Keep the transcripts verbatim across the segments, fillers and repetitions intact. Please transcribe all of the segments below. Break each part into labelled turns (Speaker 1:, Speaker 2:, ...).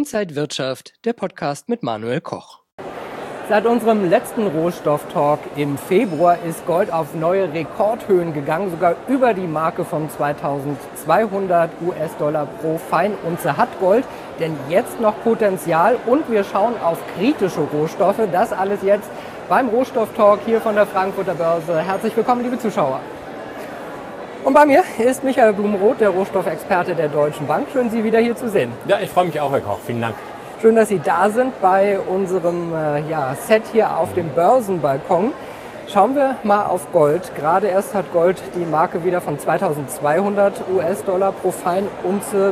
Speaker 1: Inside Wirtschaft, der Podcast mit Manuel Koch.
Speaker 2: Seit unserem letzten Rohstofftalk im Februar ist Gold auf neue Rekordhöhen gegangen, sogar über die Marke von zweitausendzweihundert US-Dollar pro Feinunze hat Gold, denn jetzt noch Potenzial und wir schauen auf kritische Rohstoffe. Das alles jetzt beim Rohstofftalk hier von der Frankfurter Börse. Herzlich willkommen, liebe Zuschauer. Und bei mir ist Michael Blumenroth, der Rohstoffexperte der Deutschen Bank. Schön, Sie wieder hier zu sehen.
Speaker 3: Ja, ich freue mich auch, Herr Koch. Vielen Dank.
Speaker 2: Schön, dass Sie da sind bei unserem äh, ja, Set hier auf dem Börsenbalkon. Schauen wir mal auf Gold. Gerade erst hat Gold die Marke wieder von zweitausendzweihundert US-Dollar pro Feinunze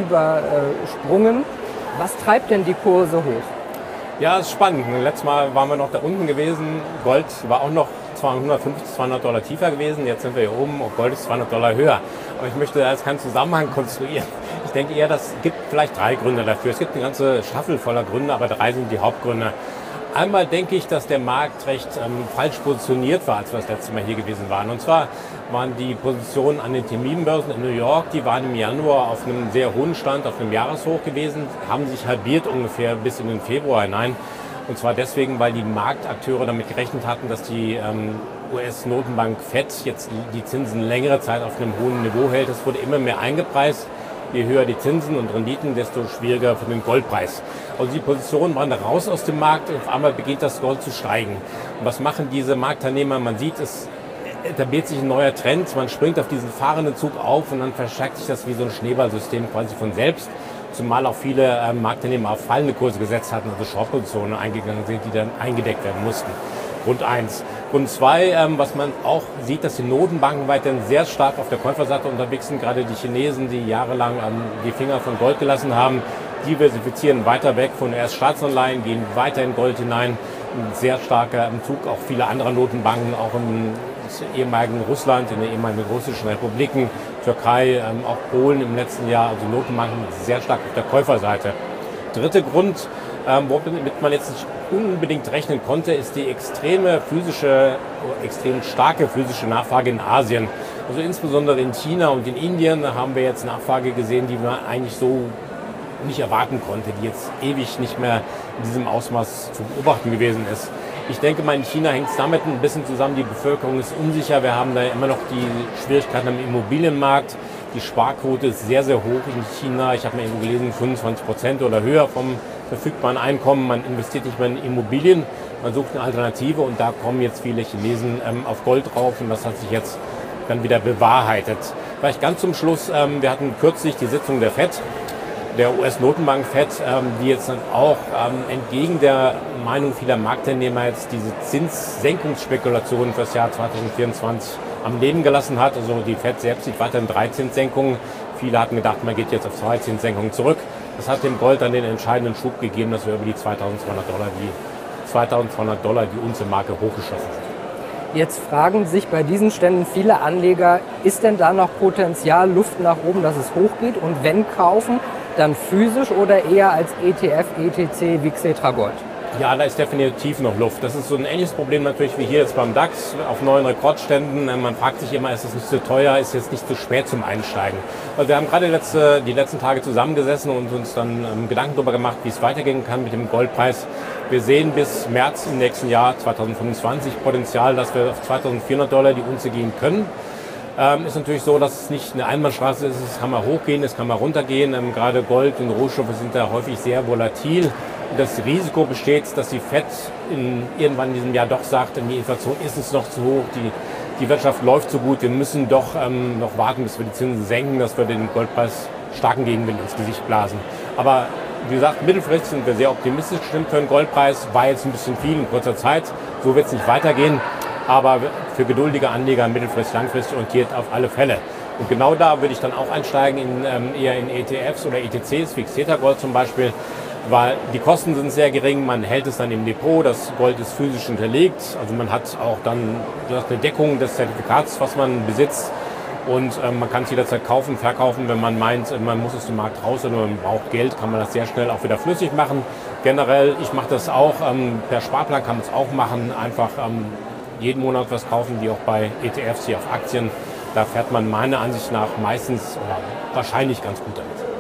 Speaker 2: übersprungen. Was treibt denn die Kurse hoch?
Speaker 3: Ja, es ist spannend. Letztes Mal waren wir noch da unten gewesen. Gold war auch noch hundertfünfzig, zweihundert Dollar tiefer gewesen. Jetzt sind wir hier oben und Gold ist zweihundert Dollar höher. Aber ich möchte da jetzt keinen Zusammenhang konstruieren. Ich denke eher, das gibt vielleicht drei Gründe dafür. Es gibt eine ganze Staffel voller Gründe, aber drei sind die Hauptgründe. Einmal denke ich, dass der Markt recht ähm, falsch positioniert war, als wir das letzte Mal hier gewesen waren. Und zwar waren die Positionen an den Terminbörsen in New York, die waren im Januar auf einem sehr hohen Stand, auf einem Jahreshoch gewesen, haben sich halbiert ungefähr bis in den Februar hinein. Und zwar deswegen, weil die Marktakteure damit gerechnet hatten, dass die ähm, U S-Notenbank Fed jetzt die Zinsen längere Zeit auf einem hohen Niveau hält. Es wurde immer mehr eingepreist. Je höher die Zinsen und Renditen, desto schwieriger für den Goldpreis. Also die Positionen waren da raus aus dem Markt und auf einmal beginnt das Gold zu steigen. Und was machen diese Marktteilnehmer? Man sieht, es etabliert sich ein neuer Trend. Man springt auf diesen fahrenden Zug auf und dann verstärkt sich das wie so ein Schneeballsystem quasi von selbst. Zumal auch viele äh, Marktteilnehmer auf fallende Kurse gesetzt hatten, also Short-Positionen eingegangen sind, die dann eingedeckt werden mussten. Grund eins. Grund zwei, ähm, was man auch sieht, dass die Notenbanken weiterhin sehr stark auf der Käuferseite unterwegs sind. Gerade die Chinesen, die jahrelang ähm, die Finger von Gold gelassen haben, diversifizieren weiter weg von erst Staatsanleihen, gehen weiter in Gold hinein. Ein sehr starker im Zug, auch viele andere Notenbanken, auch im ehemaligen Russland, in den ehemaligen russischen Republiken, Türkei, ähm, auch Polen im letzten Jahr, also Notenbanken sehr stark auf der Käuferseite. Dritter Grund, ähm, womit man jetzt nicht unbedingt rechnen konnte, ist die extreme physische, extrem starke physische Nachfrage in Asien. Also insbesondere in China und in Indien haben wir jetzt Nachfrage gesehen, die man eigentlich so nicht erwarten konnte, die jetzt ewig nicht mehr in diesem Ausmaß zu beobachten gewesen ist. Ich denke mal, in China hängt es damit ein bisschen zusammen, die Bevölkerung ist unsicher, wir haben da immer noch die Schwierigkeiten am Immobilienmarkt, die Sparquote ist sehr, sehr hoch in China, ich habe mal irgendwo gelesen, fünfundzwanzig Prozent oder höher vom verfügbaren Einkommen, man investiert nicht mehr in Immobilien, man sucht eine Alternative und da kommen jetzt viele Chinesen ähm, auf Gold drauf und das hat sich jetzt dann wieder bewahrheitet. Vielleicht ganz zum Schluss, ähm, wir hatten kürzlich die Sitzung der Fed, der U S-Notenbank Fed, ähm, die jetzt dann auch ähm, entgegen der Meinung vieler Marktteilnehmer jetzt diese Zinssenkungsspekulationen für das Jahr zweitausendvierundzwanzig am Leben gelassen hat. Also die Fed selbst sieht weiterhin drei Zinssenkungen. Viele hatten gedacht, man geht jetzt auf zwei Zinssenkungen zurück. Das hat dem Gold dann den entscheidenden Schub gegeben, dass wir über die zweitausendzweihundert Dollar, die zweitausendzweihundert Dollar die Unze-Marke hochgeschossen sind.
Speaker 2: Jetzt fragen sich bei diesen Ständen viele Anleger, ist denn da noch Potenzial, Luft nach oben, dass es hochgeht? Und wenn kaufen, dann physisch oder eher als E T F, E T C wie Xetra Gold?
Speaker 3: Ja, da ist definitiv noch Luft. Das ist so ein ähnliches Problem natürlich wie hier jetzt beim DAX auf neuen Rekordständen. Man fragt sich immer, ist es nicht zu teuer, ist jetzt nicht zu spät zum Einsteigen. Also wir haben gerade letzte, die letzten Tage zusammengesessen und uns dann ähm, Gedanken darüber gemacht, wie es weitergehen kann mit dem Goldpreis. Wir sehen bis März im nächsten Jahr zweitausendfünfundzwanzig Potenzial, dass wir auf zweitausendvierhundert Dollar die Unze gehen können. Ähm, ist natürlich so, dass es nicht eine Einbahnstraße ist, es kann mal hochgehen, es kann mal runtergehen. Ähm, gerade Gold und Rohstoffe sind da häufig sehr volatil. Das Risiko besteht, dass die Fed in, irgendwann in diesem Jahr doch sagt, die Inflation ist uns noch zu hoch, die, die Wirtschaft läuft so gut, wir müssen doch ähm, noch warten, bis wir die Zinsen senken, dass wir den Goldpreis starken Gegenwind ins Gesicht blasen. Aber wie gesagt, mittelfristig sind wir sehr optimistisch gestimmt für den Goldpreis, war jetzt ein bisschen viel in kurzer Zeit, so wird es nicht weitergehen, aber für geduldige Anleger mittelfristig, langfristig orientiert auf alle Fälle. Und genau da würde ich dann auch einsteigen, in, ähm, eher in E T Fs oder E T Cs, wie Xetra Gold zum Beispiel, weil die Kosten sind sehr gering, man hält es dann im Depot, das Gold ist physisch hinterlegt, also man hat auch dann eine Deckung des Zertifikats, was man besitzt und äh, man kann es jederzeit kaufen, verkaufen, wenn man meint, man muss es dem Markt raus oder man braucht Geld, kann man das sehr schnell auch wieder flüssig machen. Generell, ich mache das auch, ähm, per Sparplan kann man es auch machen, einfach ähm, jeden Monat was kaufen, wie auch bei E T Fs hier auf Aktien. Da fährt man meiner Ansicht nach meistens oder wahrscheinlich ganz gut damit.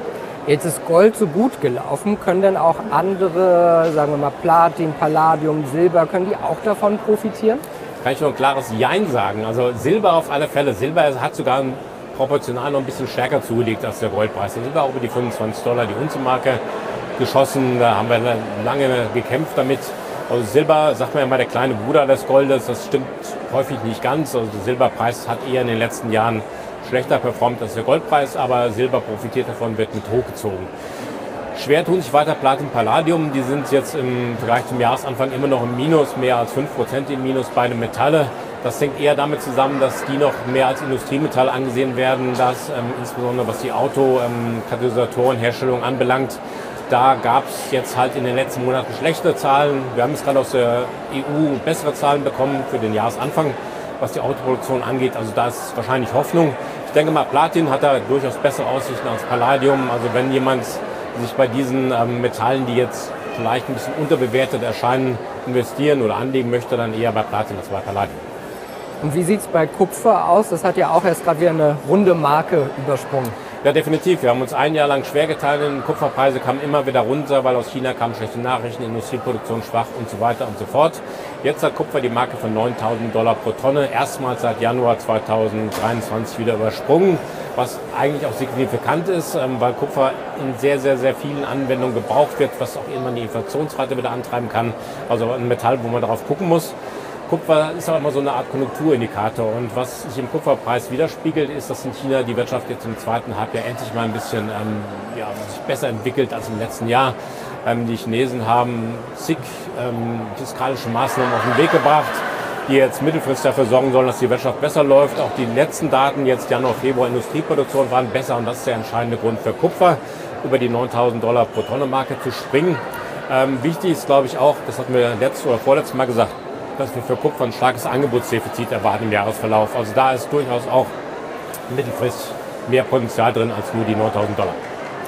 Speaker 2: Jetzt ist Gold so gut gelaufen. Können denn auch andere, sagen wir mal Platin, Palladium, Silber, können die auch davon profitieren?
Speaker 3: Kann ich nur ein klares Jein sagen. Also Silber auf alle Fälle. Silber hat sogar proportional noch ein bisschen stärker zugelegt als der Goldpreis. Der Silber auch über die fünfundzwanzig Dollar die Unze-Marke geschossen. Da haben wir lange gekämpft damit. Also Silber, sagt man ja mal, der kleine Bruder des Goldes. Das stimmt häufig nicht ganz. Also der Silberpreis hat eher in den letzten Jahren schlechter performt als der Goldpreis, aber Silber profitiert davon, wird mit hochgezogen. Schwer tun sich weiter Platin, Palladium. Die sind jetzt im Vergleich zum Jahresanfang immer noch im Minus, mehr als fünf Prozent im Minus, beide Metalle. Das hängt eher damit zusammen, dass die noch mehr als Industriemetall angesehen werden, dass ähm, insbesondere was die Auto-Katalysatorenherstellung ähm, anbelangt. Da gab es jetzt halt in den letzten Monaten schlechte Zahlen. Wir haben jetzt gerade aus der E U bessere Zahlen bekommen für den Jahresanfang, was die Autoproduktion angeht. Also da ist wahrscheinlich Hoffnung. Ich denke mal, Platin hat da durchaus bessere Aussichten als Palladium. Also wenn jemand sich bei diesen ähm, Metallen, die jetzt vielleicht ein bisschen unterbewertet erscheinen, investieren oder anlegen möchte, dann eher bei Platin als bei Palladium.
Speaker 2: Und wie sieht es bei Kupfer aus? Das hat ja auch erst gerade wieder eine runde Marke übersprungen.
Speaker 3: Ja, definitiv. Wir haben uns ein Jahr lang schwer getan. Die Kupferpreise kamen immer wieder runter, weil aus China kamen schlechte Nachrichten, Industrieproduktion schwach und so weiter und so fort. Jetzt hat Kupfer die Marke von neuntausend Dollar pro Tonne erstmals seit Januar zweitausenddreiundzwanzig wieder übersprungen, was eigentlich auch signifikant ist, weil Kupfer in sehr, sehr, sehr vielen Anwendungen gebraucht wird, was auch irgendwann die Inflationsrate wieder antreiben kann. Also ein Metall, wo man darauf gucken muss. Kupfer ist auch immer so eine Art Konjunkturindikator und was sich im Kupferpreis widerspiegelt, ist, dass in China die Wirtschaft jetzt im zweiten Halbjahr endlich mal ein bisschen ähm, ja, sich besser entwickelt als im letzten Jahr. Ähm, die Chinesen haben zig ähm, fiskalische Maßnahmen auf den Weg gebracht, die jetzt mittelfristig dafür sorgen sollen, dass die Wirtschaft besser läuft. Auch die letzten Daten, jetzt Januar, Februar, Industrieproduktion waren besser und das ist der entscheidende Grund für Kupfer, über die neuntausend Dollar pro Tonne Marke zu springen. Ähm, wichtig ist, glaube ich, auch, das hatten wir letztes oder vorletztes Mal gesagt, dass wir für Kupfer ein starkes Angebotsdefizit erwarten im Jahresverlauf. Also da ist durchaus auch mittelfristig mehr Potenzial drin als nur die neuntausend Dollar.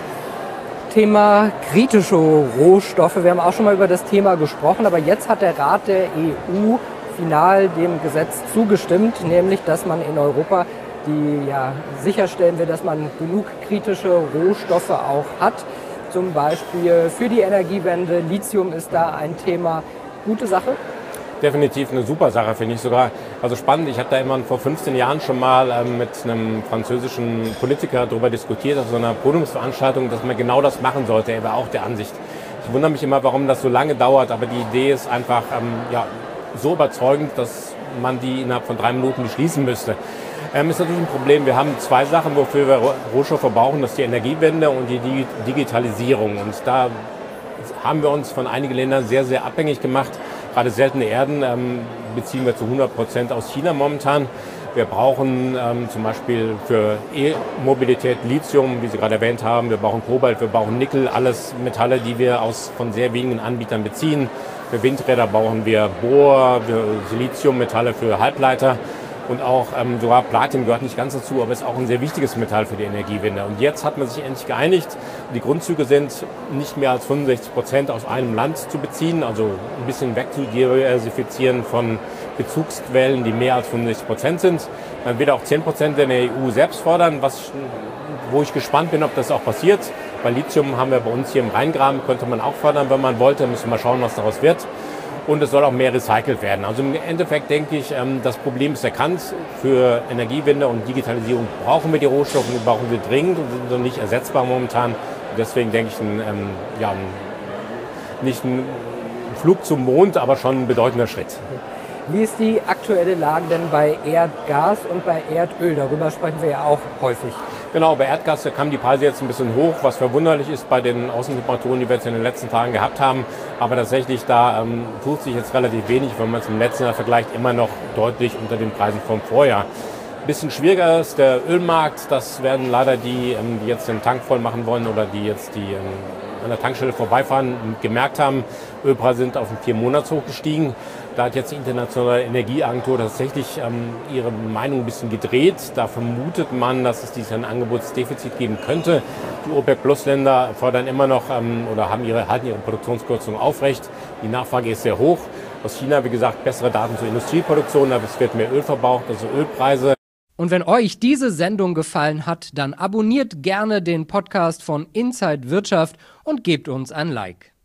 Speaker 2: Thema kritische Rohstoffe. Wir haben auch schon mal über das Thema gesprochen, aber jetzt hat der Rat der E U final dem Gesetz zugestimmt, nämlich dass man in Europa die ja, sicherstellen will, dass man genug kritische Rohstoffe auch hat. Zum Beispiel für die Energiewende. Lithium ist da ein Thema. Gute Sache?
Speaker 3: Definitiv eine super Sache, finde ich sogar. Also spannend, ich habe da immer vor fünfzehn Jahren schon mal ähm, mit einem französischen Politiker darüber diskutiert, auf so einer Podiumsveranstaltung, dass man genau das machen sollte. Er war auch der Ansicht. Ich wundere mich immer, warum das so lange dauert, aber die Idee ist einfach ähm, ja, so überzeugend, dass man die innerhalb von drei Minuten beschließen müsste. Ähm, ist natürlich ein Problem. Wir haben zwei Sachen, wofür wir Rohstoffe brauchen. Das ist die Energiewende und die Digitalisierung. Und da haben wir uns von einigen Ländern sehr, sehr abhängig gemacht. Gerade seltene Erden ähm, beziehen wir zu hundert Prozent aus China momentan. Wir brauchen ähm, zum Beispiel für E-Mobilität Lithium, wie Sie gerade erwähnt haben. Wir brauchen Kobalt, wir brauchen Nickel, alles Metalle, die wir aus, von sehr wenigen Anbietern beziehen. Für Windräder brauchen wir Bohr, Siliziummetalle für Halbleiter. Und auch ähm, sogar Platin gehört nicht ganz dazu, aber ist auch ein sehr wichtiges Metall für die Energiewende. Und jetzt hat man sich endlich geeinigt. Die Grundzüge sind, nicht mehr als fünfundsechzig Prozent aus einem Land zu beziehen, also ein bisschen wegzudiversifizieren von Bezugsquellen, die mehr als fünfundsechzig Prozent sind. Man will auch zehn Prozent in der E U selbst fordern, was, wo ich gespannt bin, ob das auch passiert. Bei Lithium haben wir bei uns hier im Rheingraben, könnte man auch fordern, wenn man wollte. Müssen wir mal schauen, was daraus wird. Und es soll auch mehr recycelt werden. Also im Endeffekt denke ich, das Problem ist erkannt. Für Energiewende und Digitalisierung brauchen wir die Rohstoffe, die brauchen wir dringend und sind nicht ersetzbar momentan. Und deswegen denke ich, ein, ja, nicht ein Flug zum Mond, aber schon ein bedeutender Schritt.
Speaker 2: Wie ist die aktuelle Lage denn bei Erdgas und bei Erdöl? Darüber sprechen wir ja auch häufig.
Speaker 3: Genau, bei Erdgas kamen die Preise jetzt ein bisschen hoch, was verwunderlich ist bei den Außentemperaturen, die wir jetzt in den letzten Tagen gehabt haben. Aber tatsächlich, da ähm, tut sich jetzt relativ wenig, wenn man es im letzten Jahr vergleicht, immer noch deutlich unter den Preisen vom Vorjahr. Ein bisschen schwieriger ist der Ölmarkt. Das werden leider die, ähm, die jetzt den Tank voll machen wollen oder die jetzt die ähm, an der Tankstelle vorbeifahren und gemerkt haben, Ölpreise sind auf den vier Monats hoch gestiegen. Da hat jetzt die Internationale Energieagentur tatsächlich ähm, ihre Meinung ein bisschen gedreht. Da vermutet man, dass es dieses ein Angebotsdefizit geben könnte. Die OPEC-Plus-Länder fordern immer noch ähm, oder haben ihre, halten ihre Produktionskürzung aufrecht. Die Nachfrage ist sehr hoch. Aus China, wie gesagt, bessere Daten zur Industrieproduktion, aber es wird mehr Öl verbraucht, also Ölpreise.
Speaker 2: Und wenn euch diese Sendung gefallen hat, dann abonniert gerne den Podcast von Inside Wirtschaft und gebt uns ein Like.